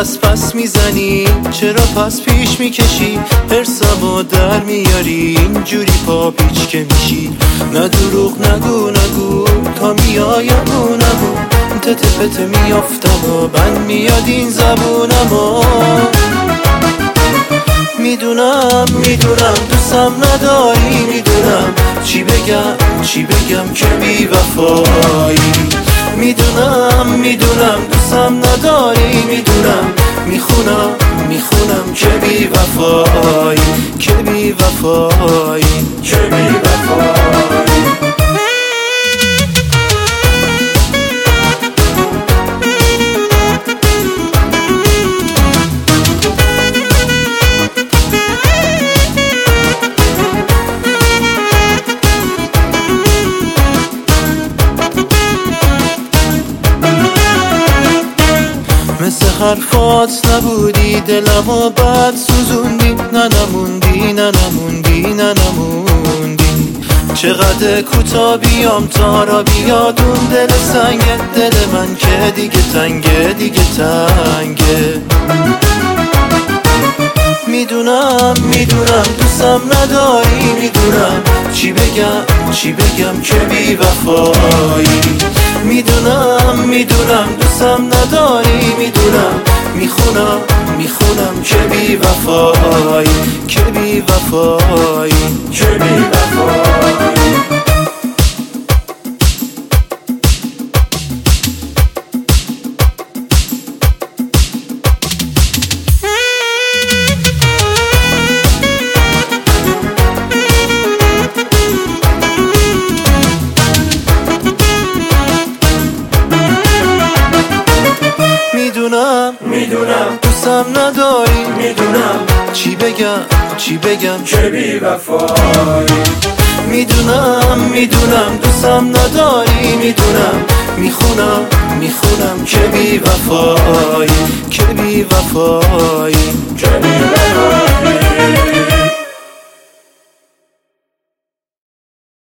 دست پس میزنی؟ چرا پس پیش میکشی؟ حرصمو در میاری، اینجوری پا پیچ که میشی. نه دروغ نگو تا میایم اونمو تته پته میافتم و بند میاد این زبونمو. میدونم دوستم نداری، میدونم چی بگم که بی وفایی. میدونم دوستم نداری، میدونم میخونم که بی وفایی، که بی وفایی، که بی وفایی. مثل حرفات نبودی، دلمو بد سوزوندی. ننموندی چقدر کوتا بیام تا را بیاد اون دل سنگه. دل من که دیگه تنگه. میدونم دوستم نداری، میدونم چی بگم که بی وفایی. میدونم دوستم نداری، میدونم میخونم که بی وفایی، که بی وفایی، که بی وفایی. میدونم دوستم نداری، میدونم چی بگم که بی وفایی. میدونم دوستم نداری، میدونم میخونم که بی وفایی، که بی وفایی، که بی وفایی.